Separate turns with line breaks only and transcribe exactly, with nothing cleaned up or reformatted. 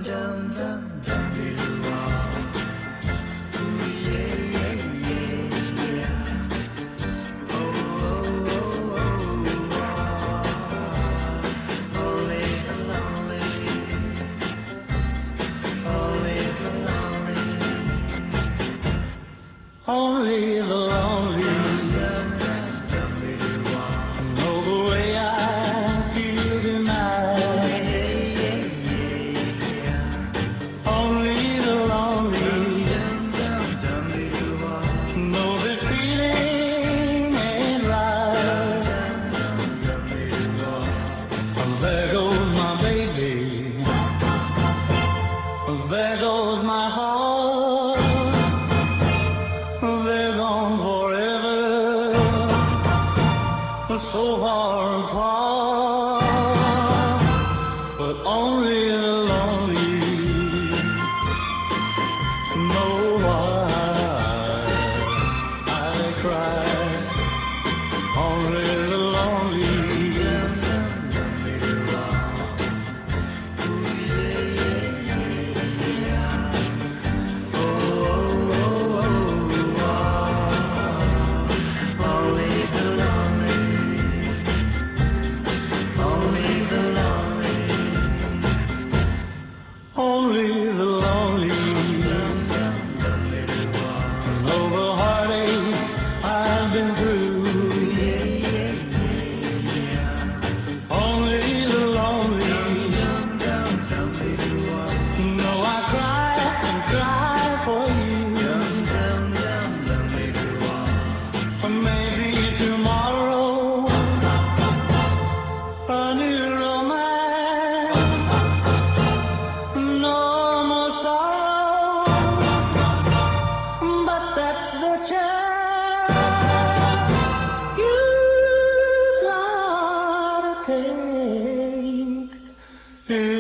Only the lonely know the way I feel tonight. Only the lonely know this feeling ain't right. There goes my baby, there goes my heart. They're gone forever, so far apart, but only the lonely know why I cry. Only the lonely. Only the lonely know the heartache I've been through. Only the lonely know I cry and cry for you. Maybe tomorrow a new romance. No more sorrow, but that's the chance you gotta take.